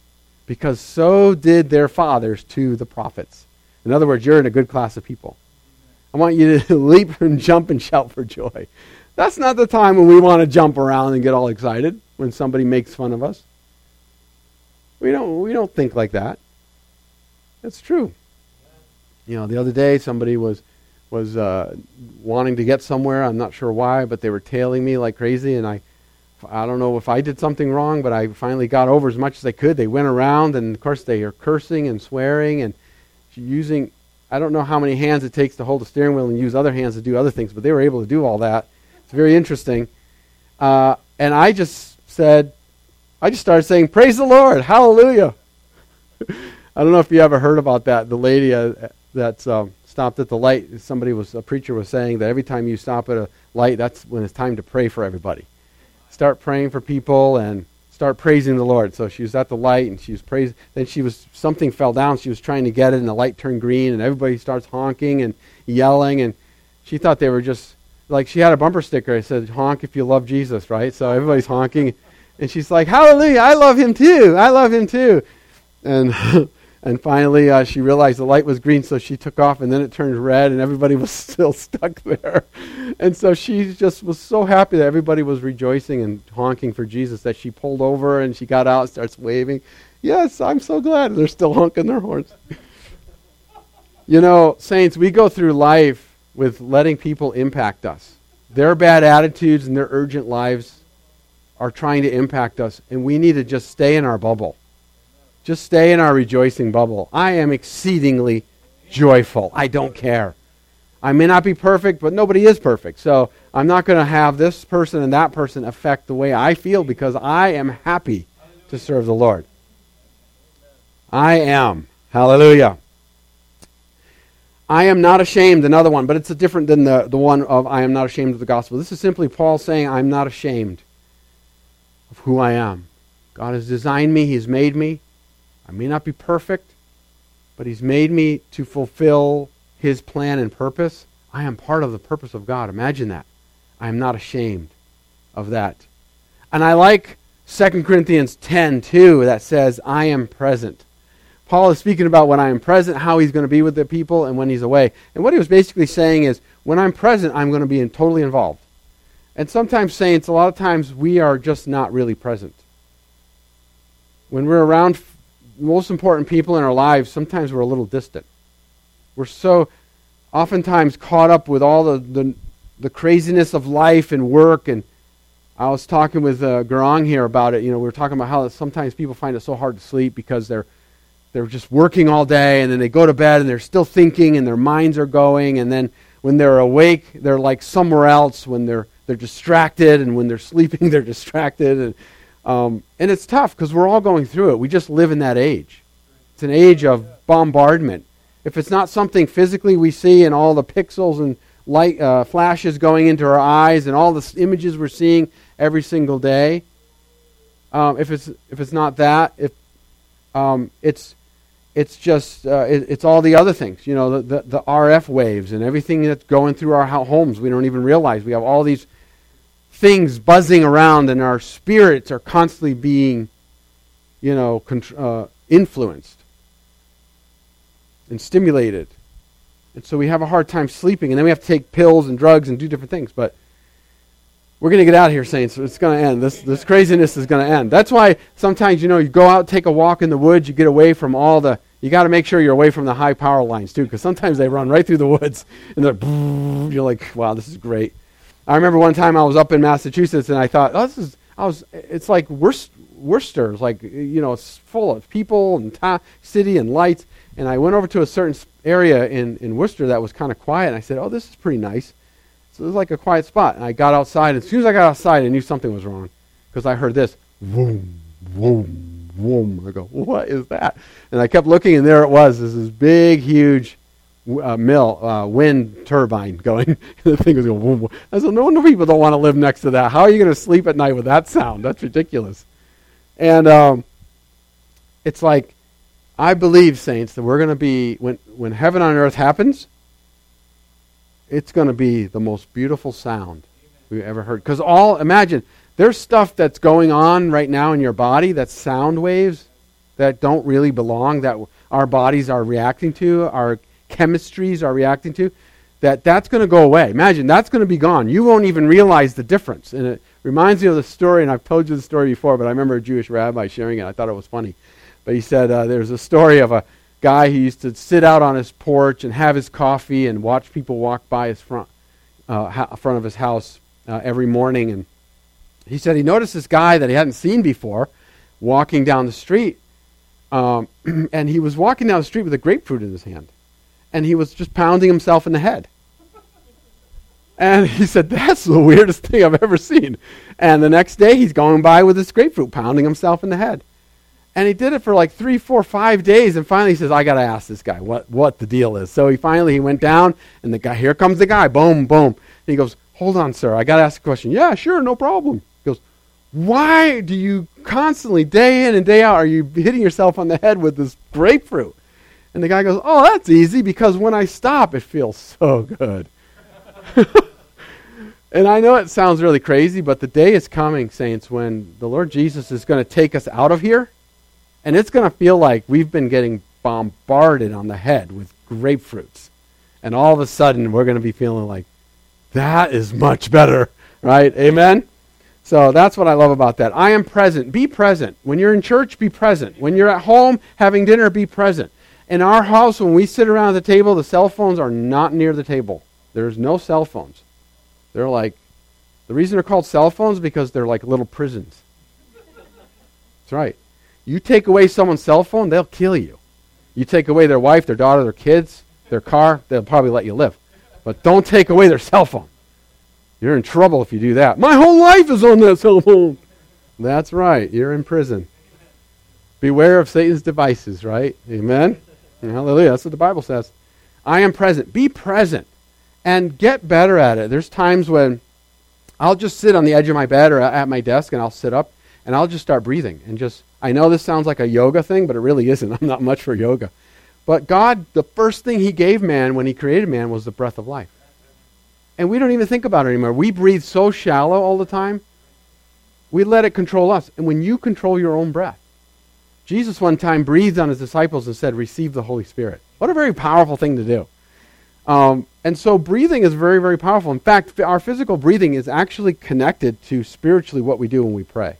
because so did their fathers to the prophets. In other words, you're in a good class of people. I want you to leap and jump and shout for joy. That's not the time when we want to jump around and get all excited when somebody makes fun of us. We don't think like that. That's true. You know, the other day somebody was wanting to get somewhere. I'm not sure why, but they were tailing me like crazy, and I don't know if I did something wrong, but I finally got over as much as I could. They went around, and of course they are cursing and swearing and using, I don't know how many hands it takes to hold a steering wheel and use other hands to do other things, but they were able to do all that. It's very interesting. And I just started saying, praise the Lord, hallelujah. I don't know if you ever heard about that. The lady that stopped at the light, a preacher was saying that every time you stop at a light, that's when it's time to pray for everybody. Start praying for people and start praising the Lord. So she was at the light and she was praising. Then something fell down. She was trying to get it and the light turned green and everybody starts honking and yelling. And she thought they were just, like she had a bumper sticker. It said, honk if you love Jesus, right? So everybody's honking. And she's like, hallelujah, I love him too. I love him too. And finally she realized the light was green, so she took off, and then it turned red, and everybody was still stuck there. And so she just was so happy that everybody was rejoicing and honking for Jesus that she pulled over, and she got out and starts waving. Yes, I'm so glad. They're still honking their horns. You know, saints, we go through life with letting people impact us. Their bad attitudes and their urgent lives are trying to impact us, and we need to just stay in our bubble. Just stay in our rejoicing bubble. I am exceedingly joyful. I don't care. I may not be perfect, but nobody is perfect. So I'm not going to have this person and that person affect the way I feel because I am happy to serve the Lord. I am. Hallelujah. I am not ashamed, another one, but it's different than the one of I am not ashamed of the gospel. This is simply Paul saying I'm not ashamed of who I am. God has designed me. He's made me. I may not be perfect, but He's made me to fulfill His plan and purpose. I am part of the purpose of God. Imagine that. I am not ashamed of that. And I like 2 Corinthians 10:2 that says, I am present. Paul is speaking about when I am present, how he's going to be with the people, and when he's away. And what he was basically saying is, when I'm present, I'm going to be totally involved. And sometimes, saints, a lot of times we are just not really present. When we're around most important people in our lives, sometimes we're a little distant. We're so oftentimes caught up with all the craziness of life and work. And I was talking with Garang here about it. You know, we were talking about how sometimes people find it so hard to sleep because they're just working all day, and then they go to bed and they're still thinking and their minds are going, and then when they're awake, they're like somewhere else. When they're distracted, and when they're sleeping, they're distracted. And it's tough because we're all going through it. We just live in that age. It's an age of bombardment. If it's not something physically we see and all the pixels and light flashes going into our eyes and all the images we're seeing every single day, if it's not that, it's just it's all the other things. You know, the RF waves and everything that's going through our homes. We don't even realize we have all these things buzzing around, and our spirits are constantly being, influenced and stimulated. And so we have a hard time sleeping, and then we have to take pills and drugs and do different things. But we're going to get out of here, saints. It's going to end. This craziness is going to end. That's why sometimes, you go out, take a walk in the woods, you get away from you got to make sure you're away from the high power lines too, because sometimes they run right through the woods, and you're like, wow, this is great. I remember one time I was up in Massachusetts, and I thought, it's like Worcester. It's like, it's full of people and city and lights. And I went over to a certain area in Worcester that was kind of quiet, and I said, oh, this is pretty nice. So it was like a quiet spot. And I got outside, and as soon as I got outside, I knew something was wrong, because I heard this, boom, boom, boom. I go, what is that? And I kept looking, and there it was. This big, huge wind turbine going. The thing was going, boom, boom. I said, no wonder people don't want to live next to that. How are you going to sleep at night with that sound? That's ridiculous. And it's like, I believe, saints, that we're going to be, when heaven on earth happens, it's going to be the most beautiful sound we've ever heard. Because imagine, there's stuff that's going on right now in your body, that's sound waves, that don't really belong, that our bodies are reacting to, our chemistries are reacting to, that's going to go away. Imagine, that's going to be gone. You won't even realize the difference. And it reminds me of the story, and I've told you the story before, but I remember a Jewish rabbi sharing it. I thought it was funny. But he said there's a story of a guy who used to sit out on his porch and have his coffee and watch people walk by his front of his house every morning. And he said he noticed this guy that he hadn't seen before walking down the street. And he was walking down the street with a grapefruit in his hand. And he was just pounding himself in the head. And he said, that's the weirdest thing I've ever seen. And the next day, he's going by with this grapefruit, pounding himself in the head. And he did it for like 3, 4, 5 days. And finally, he says, I got to ask this guy what the deal is. So he went down, and the guy, here comes the guy, boom, boom. And he goes, hold on, sir, I got to ask a question. Yeah, sure, no problem. He goes, why do you constantly, day in and day out, are you hitting yourself on the head with this grapefruit? And the guy goes, oh, that's easy, because when I stop, it feels so good. And I know it sounds really crazy, but the day is coming, saints, when the Lord Jesus is going to take us out of here, and it's going to feel like we've been getting bombarded on the head with grapefruits. And all of a sudden, we're going to be feeling like, that is much better, right? Amen? So that's what I love about that. I am present. Be present. When you're in church, be present. When you're at home having dinner, be present. In our house, when we sit around the table, the cell phones are not near the table. There's no cell phones. They're like, the reason they're called cell phones is because they're like little prisons. That's right. You take away someone's cell phone, they'll kill you. You take away their wife, their daughter, their kids, their car, they'll probably let you live. But don't take away their cell phone. You're in trouble if you do that. My whole life is on that cell phone. That's right. You're in prison. Beware of Satan's devices, right? Amen? Hallelujah. That's what the Bible says. I am present. Be present. And get better at it. There's times when I'll just sit on the edge of my bed or at my desk, and I'll sit up, and I'll just start breathing. And I know this sounds like a yoga thing, but it really isn't. I'm not much for yoga. But God, the first thing he gave man when he created man was the breath of life. And we don't even think about it anymore. We breathe so shallow all the time. We let it control us. And when you control your own breath, Jesus one time breathed on his disciples and said, receive the Holy Spirit. What a very powerful thing to do. And so breathing is very, very powerful. In fact, our physical breathing is actually connected to spiritually what we do when we pray.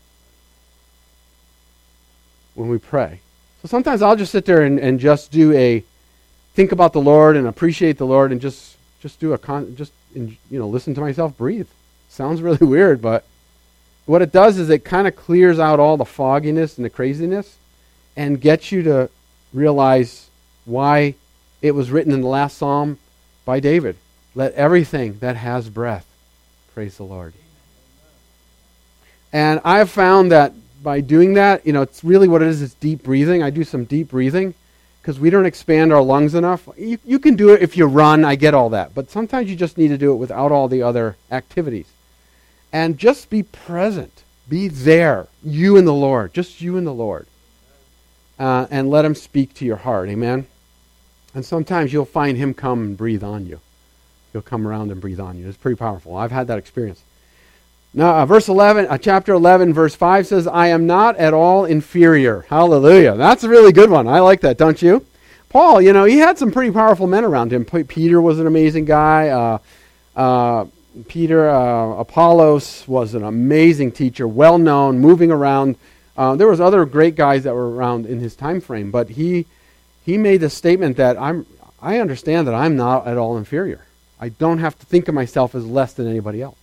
When we pray. So sometimes I'll just sit there and just think about the Lord and appreciate the Lord and just listen to myself breathe. Sounds really weird, but what it does is it kind of clears out all the fogginess and the craziness and gets you to realize why it was written in the last Psalm by David. Let everything that has breath praise the Lord. And I have found that by doing that, it's really what it is. It's deep breathing. I do some deep breathing because we don't expand our lungs enough. You can do it if you run. I get all that. But sometimes you just need to do it without all the other activities. And just be present. Be there. You and the Lord. Just you and the Lord. And let him speak to your heart. Amen? And sometimes you'll find him come and breathe on you. He'll come around and breathe on you. It's pretty powerful. I've had that experience. Now, chapter 11, verse 5 says, I am not at all inferior. Hallelujah. That's a really good one. I like that, don't you? Paul, he had some pretty powerful men around him. Peter was an amazing guy. Apollos was an amazing teacher, well-known, moving around. There was other great guys that were around in his time frame, but he made the statement that I understand that I'm not at all inferior. I don't have to think of myself as less than anybody else.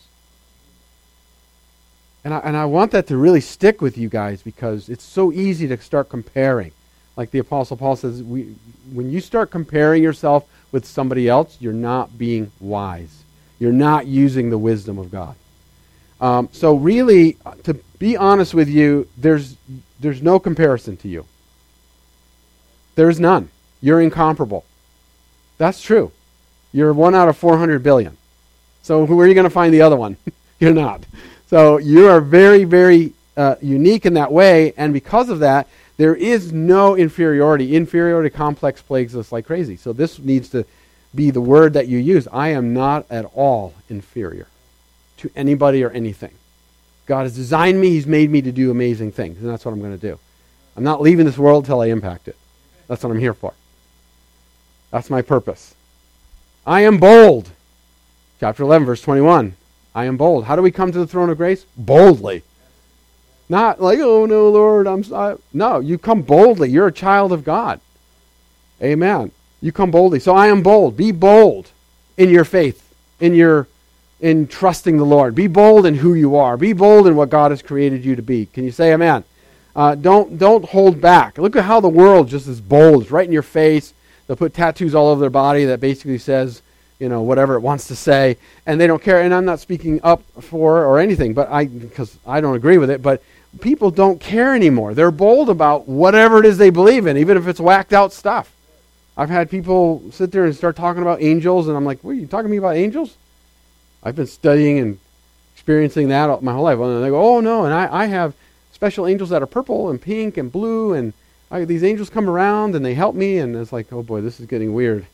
And I want that to really stick with you guys because it's so easy to start comparing. Like the Apostle Paul says, when you start comparing yourself with somebody else, you're not being wise. You're not using the wisdom of God. So really, to be honest with you, there's no comparison to you. There's none. You're incomparable. That's true. You're 1 out of 400 billion. So where are you going to find the other one? You're not. So you are very, very unique in that way, and because of that, there is no inferiority. Inferiority complex plagues us like crazy. So this needs to be the word that you use. I am not at all inferior to anybody or anything. God has designed me. He's made me to do amazing things, and that's what I'm going to do. I'm not leaving this world till I impact it. That's what I'm here for. That's my purpose. I am bold. Chapter 11, verse 21. I am bold. How do we come to the throne of grace? Boldly. Not like, oh no, Lord, no, you come boldly. You're a child of God. Amen. You come boldly. So I am bold. Be bold in your faith, in trusting the Lord. Be bold in who you are. Be bold in what God has created you to be. Can you say amen? Don't hold back. Look at how the world just is bold. It's right in your face. They'll put tattoos all over their body that basically says, whatever it wants to say, and they don't care. And I'm not speaking up for or anything, because I don't agree with it, but people don't care anymore. They're bold about whatever it is they believe in, even if it's whacked out stuff. I've had people sit there and start talking about angels, and I'm like, what, are you talking to me about angels? I've been studying and experiencing that my whole life. And they go, oh no, and I have special angels that are purple and pink and blue, and these angels come around and they help me, and it's like, oh boy, this is getting weird.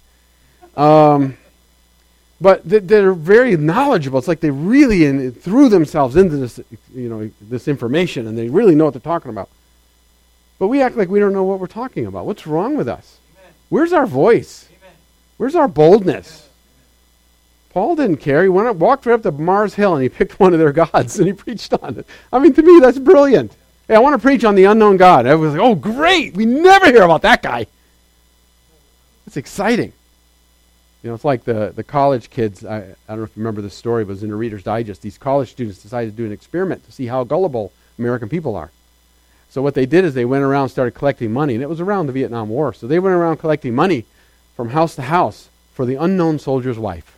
But they're very knowledgeable. It's like they really threw themselves into this, this information, and they really know what they're talking about. But we act like we don't know what we're talking about. What's wrong with us? Amen. Where's our voice? Amen. Where's our boldness? Amen. Paul didn't care. He walked right up to Mars Hill, and he picked one of their gods, and he preached on it. I mean, to me, that's brilliant. Hey, I want to preach on the unknown God. I was like, oh, great. We never hear about that guy. It's exciting. It's like the college kids. I don't know if you remember this story, but it was in the Reader's Digest. These college students decided to do an experiment to see how gullible American people are. So what they did is they went around and started collecting money, and it was around the Vietnam War. So they went around collecting money from house to house for the unknown soldier's wife.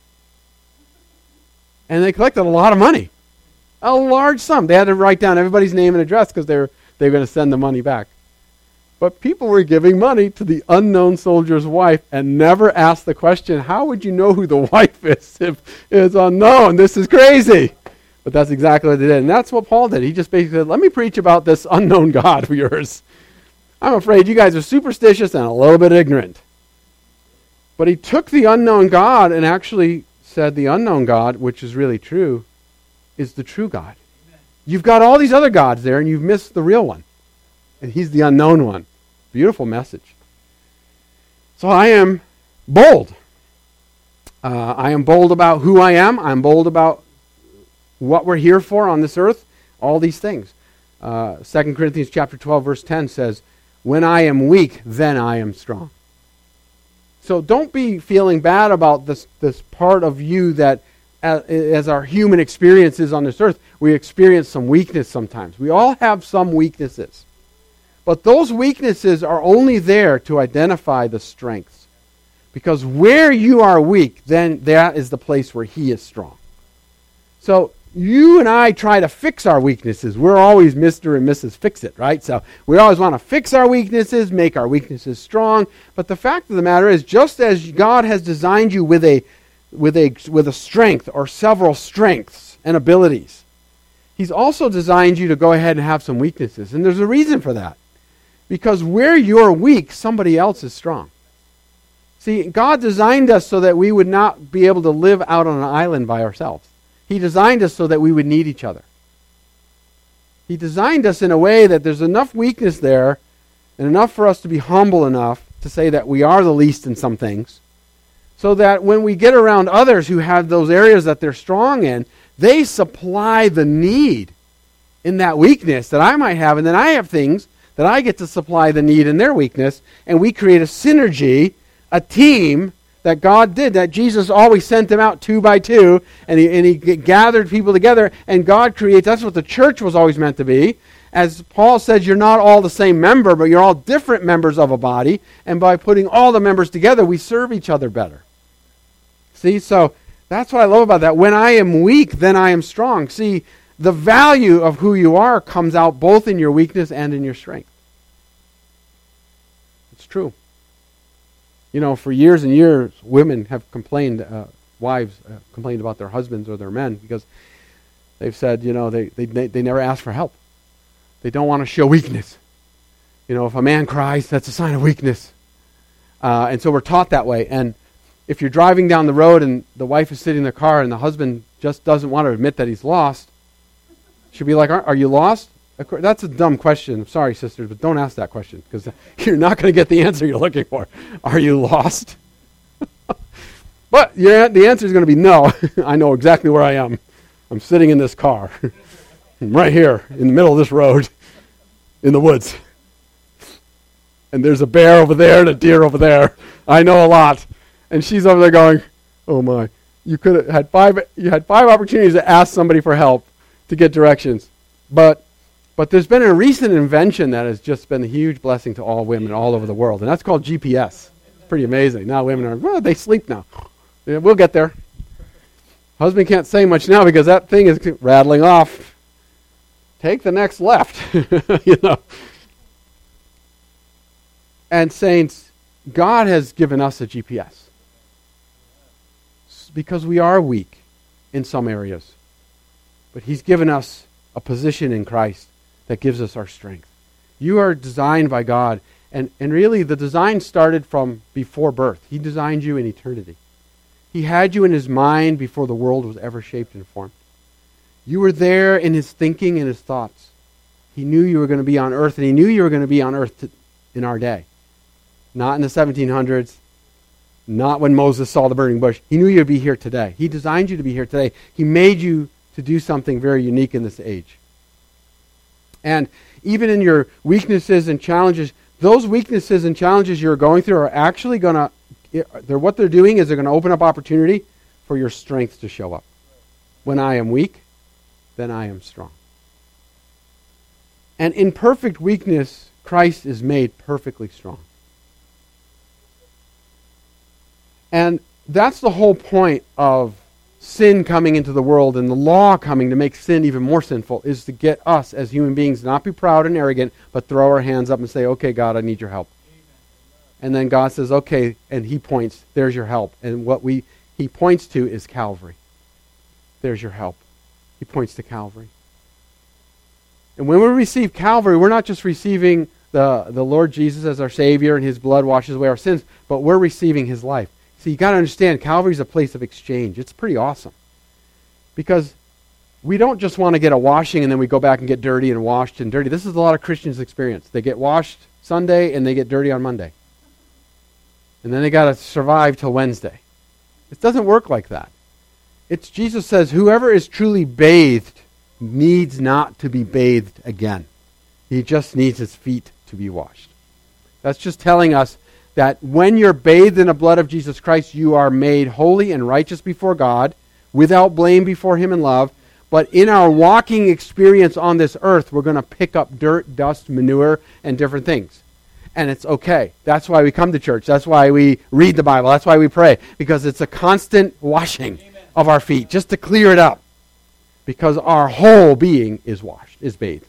And they collected a lot of money, a large sum. They had to write down everybody's name and address because they were going to send the money back. But people were giving money to the unknown soldier's wife and never asked the question, how would you know who the wife is if it's unknown? This is crazy. But that's exactly what they did. And that's what Paul did. He just basically said, let me preach about this unknown God of yours. I'm afraid you guys are superstitious and a little bit ignorant. But he took the unknown God and actually said the unknown God, which is really true, is the true God. Amen. You've got all these other gods there, and you've missed the real one. And he's the unknown one. Beautiful message. So I am bold. I am bold about who I am. I'm bold about what we're here for on this earth. All these things. 2 Corinthians chapter 12, verse 10 says, when I am weak, then I am strong. So don't be feeling bad about this part of you that, as our human experiences on this earth, we experience some weakness sometimes. We all have some weaknesses. But those weaknesses are only there to identify the strengths. Because where you are weak, then that is the place where he is strong. So you and I try to fix our weaknesses. We're always Mr. and Mrs. Fix-It, right? So we always want to fix our weaknesses, make our weaknesses strong. But the fact of the matter is, just as God has designed you with a strength or several strengths and abilities, he's also designed you to go ahead and have some weaknesses. And there's a reason for that. Because where you're weak, somebody else is strong. See, God designed us so that we would not be able to live out on an island by ourselves. He designed us so that we would need each other. He designed us in a way that there's enough weakness there and enough for us to be humble enough to say that we are the least in some things, so that when we get around others who have those areas that they're strong in, they supply the need in that weakness that I might have, and then I have things that I get to supply the need in their weakness, and we create a synergy, a team that God did, that Jesus always sent them out 2 by 2, and he gathered people together, and God creates, that's what the church was always meant to be. As Paul said, you're not all the same member, but you're all different members of a body, and by putting all the members together, we serve each other better. See, so that's what I love about that. When I am weak, then I am strong. See, the value of who you are comes out both in your weakness and in your strength. It's true. For years and years, women have complained, wives complained about their husbands or their men because they've said, they never ask for help. They don't want to show weakness. If a man cries, that's a sign of weakness. And so we're taught that way. And if you're driving down the road and the wife is sitting in the car and the husband just doesn't want to admit that he's lost, she'll be like, are you lost? That's a dumb question. Sorry, sisters, but don't ask that question because you're not going to get the answer you're looking for. Are you lost? But the answer is going to be no. I know exactly where I am. I'm sitting in this car. I'm right here in the middle of this road in the woods. And there's a bear over there and a deer over there. I know a lot. And she's over there going, oh my. You had five opportunities to ask somebody for help to get directions. But there's been a recent invention that has just been a huge blessing to all women all over the world, and that's called GPS. It's pretty amazing. Now women they sleep now. Yeah, we'll get there. Husband can't say much now because that thing is rattling off. Take the next left, And saints, God has given us a GPS because we are weak in some areas. But he's given us a position in Christ that gives us our strength. You are designed by God, and really the design started from before birth. He designed you in eternity. He had you in his mind before the world was ever shaped and formed. You were there in his thinking and his thoughts. He knew you were going to be on earth, and he knew you were going to be on earth in our day. Not in the 1700s, not when Moses saw the burning bush. He knew you'd be here today. He designed you to be here today. He made you to do something very unique in this age. And even in your weaknesses and challenges, those weaknesses and challenges you're going through are actually going to, what they're doing is they're going to open up opportunity for your strength to show up. When I am weak, then I am strong. And in perfect weakness, Christ is made perfectly strong. And that's the whole point of sin coming into the world and the law coming to make sin even more sinful, is to get us as human beings not be proud and arrogant, but throw our hands up and say, okay, God, I need your help. And then God says, okay, and he points, there's your help. And what he points to is Calvary. There's your help. He points to Calvary. And when we receive Calvary, we're not just receiving the Lord Jesus as our Savior and his blood washes away our sins, but we're receiving his life. See, you got to understand, Calvary is a place of exchange. It's pretty awesome. Because we don't just want to get a washing and then we go back and get dirty and washed and dirty. This is a lot of Christians' experience. They get washed Sunday and they get dirty on Monday. And then they got to survive till Wednesday. It doesn't work like that. Jesus says, whoever is truly bathed needs not to be bathed again. He just needs his feet to be washed. That's just telling us that when you're bathed in the blood of Jesus Christ, you are made holy and righteous before God, without blame before him in love. But in our walking experience on this earth, we're going to pick up dirt, dust, manure, and different things. And it's okay. That's why we come to church. That's why we read the Bible. That's why we pray. Because it's a constant washing of our feet, just to clear it up. Because our whole being is washed, is bathed.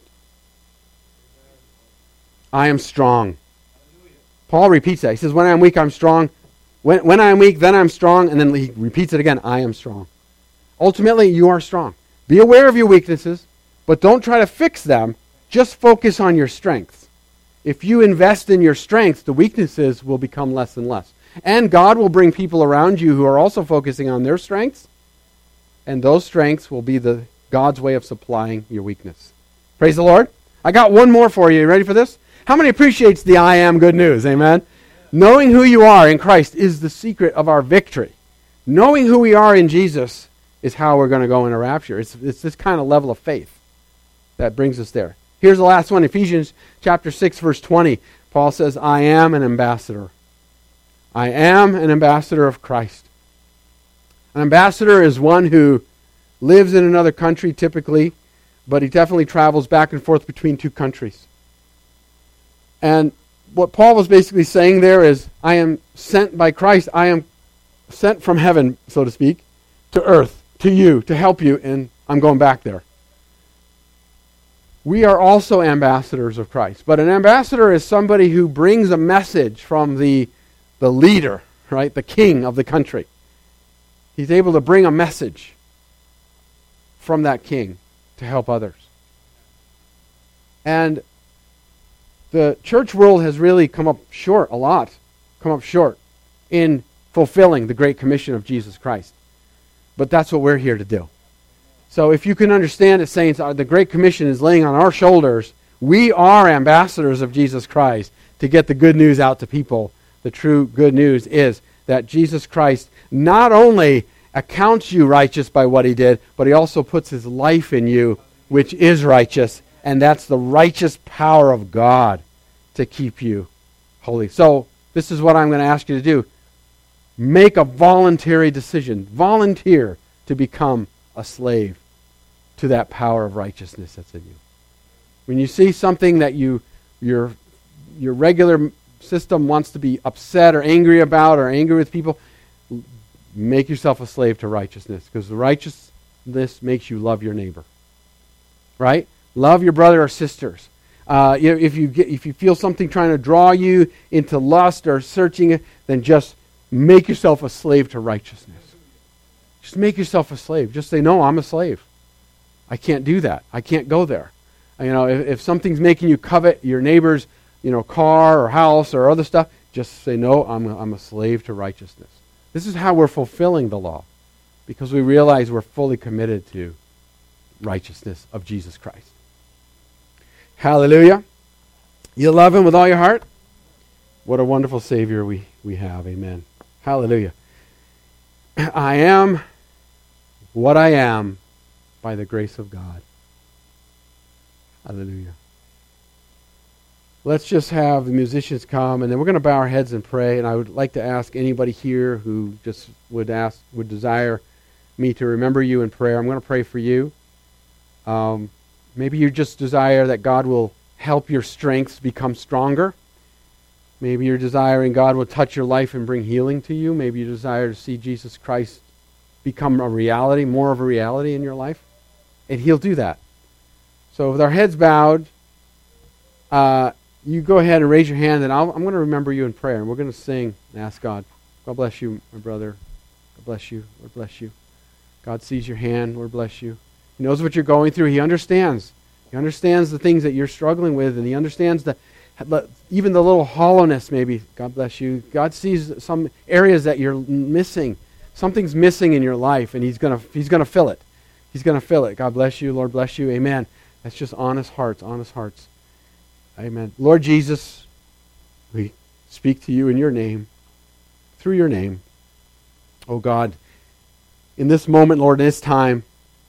I am strong. Paul repeats that. He says, when I am weak, I'm strong. When I am weak, then I'm strong. And then he repeats it again, I am strong. Ultimately, you are strong. Be aware of your weaknesses, but don't try to fix them. Just focus on your strengths. If you invest in your strengths, the weaknesses will become less and less. And God will bring people around you who are also focusing on their strengths, and those strengths will be God's way of supplying your weakness. Praise the Lord. I got one more for you. You ready for this? How many appreciates the I am good news? Amen? Knowing who you are in Christ is the secret of our victory. Knowing who we are in Jesus is how we're going to go in a rapture. It's this kind of level of faith that brings us there. Here's the last one. Ephesians chapter 6, verse 20. Paul says, I am an ambassador. I am an ambassador of Christ. An ambassador is one who lives in another country typically, but he definitely travels back and forth between two countries. And what Paul was basically saying there is, I am sent by Christ. I am sent from heaven, so to speak, to earth, to you, to help you, and I'm going back there. We are also ambassadors of Christ. But an ambassador is somebody who brings a message from the leader, right, the king of the country. He's able to bring a message from that king to help others. And the church world has really come up short in fulfilling the Great Commission of Jesus Christ. But that's what we're here to do. So if you can understand it, saints, the Great Commission is laying on our shoulders. We are ambassadors of Jesus Christ to get the good news out to people. The true good news is that Jesus Christ not only accounts you righteous by what he did, but he also puts his life in you, which is righteous. And that's the righteous power of God to keep you holy. So this is what I'm going to ask you to do. Make a voluntary decision. Volunteer to become a slave to that power of righteousness that's in you. When you see something that your regular system wants to be upset or angry about or angry with people, make yourself a slave to righteousness, because the righteousness makes you love your neighbor. Right? Love your brother or sisters. If you feel something trying to draw you into lust or searching it, then just make yourself a slave to righteousness. Just make yourself a slave. Just say, no, I'm a slave. I can't do that. I can't go there. If something's making you covet your neighbor's, car or house or other stuff, just say, no, I'm a slave to righteousness. This is how we're fulfilling the law, because we realize we're fully committed to righteousness of Jesus Christ. Hallelujah. You love him with all your heart? What a wonderful Savior we have. Amen. Hallelujah. I am what I am by the grace of God. Hallelujah. Let's just have the musicians come, and then we're going to bow our heads and pray. And I would like to ask anybody here who just would desire me to remember you in prayer. I'm going to pray for you. Maybe you just desire that God will help your strengths become stronger. Maybe you're desiring God will touch your life and bring healing to you. Maybe you desire to see Jesus Christ become a reality, more of a reality in your life. And he'll do that. So with our heads bowed, you go ahead and raise your hand, and I'm going to remember you in prayer. And we're going to sing and ask God. God bless you, my brother. God bless you. Lord bless you. God sees your hand. Lord bless you. He knows what you're going through. He understands. He understands the things that you're struggling with, and he understands even the little hollowness maybe. God bless you. God sees some areas that you're missing. Something's missing in your life, and he's going to fill it. He's going to fill it. God bless you. Lord bless you. Amen. That's just honest hearts, honest hearts. Amen. Lord Jesus, we speak to you in your name, through your name. Oh God, in this moment, Lord, in this time,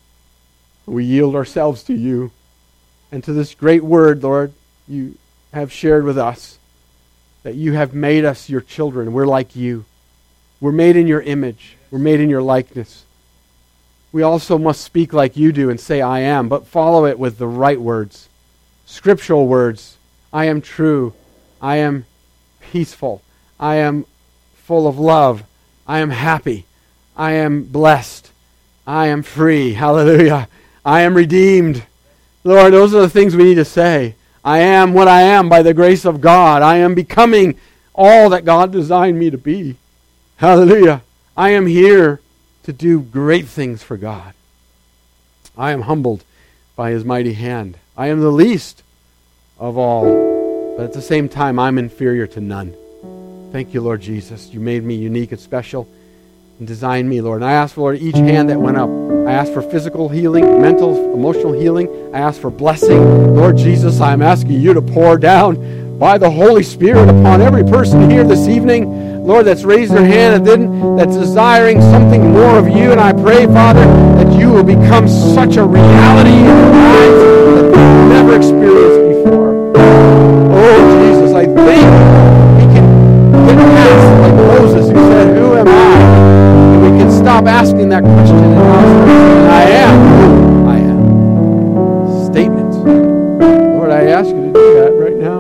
we yield ourselves to you and to this great word, Lord, you have shared with us, that you have made us your children. We're like you. We're made in your image. We're made in your likeness. We also must speak like you do and say, I am, but follow it with the right words, scriptural words. I am true. I am peaceful. I am full of love. I am happy. I am blessed. I am free. Hallelujah. I am redeemed. Lord, those are the things we need to say. I am what I am by the grace of God. I am becoming all that God designed me to be. Hallelujah. I am here to do great things for God. I am humbled by his mighty hand. I am the least of all, but at the same time, I'm inferior to none. Thank you, Lord Jesus. You made me unique and special and designed me, Lord. And I ask for, Lord, each hand that went up, I ask for physical healing, mental, emotional healing. I ask for blessing. Lord Jesus, I'm asking you to pour down by the Holy Spirit upon every person here this evening, Lord, that's raised their hand and that's desiring something more of you. And I pray, Father, that you will become such a reality in their lives that they've never experienced before. Oh, Jesus, I think we can get past like Moses who said, who am I? And we can stop asking that question and I am. I am. Statement. Lord, I ask you to do that right now.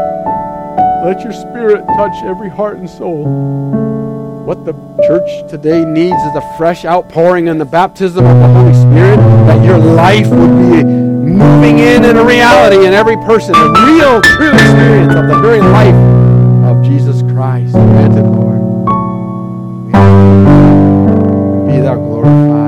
Let your Spirit touch every heart and soul. What the church today needs is a fresh outpouring and the baptism of the Holy Spirit, that your life would be moving in a reality in every person, a real, true experience of the very life of Jesus Christ. Granted, Lord. Be thou glorified.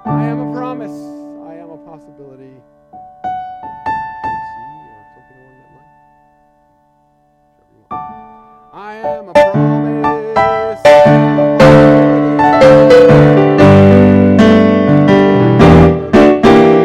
I am a promise. I am a possibility. I am a promise.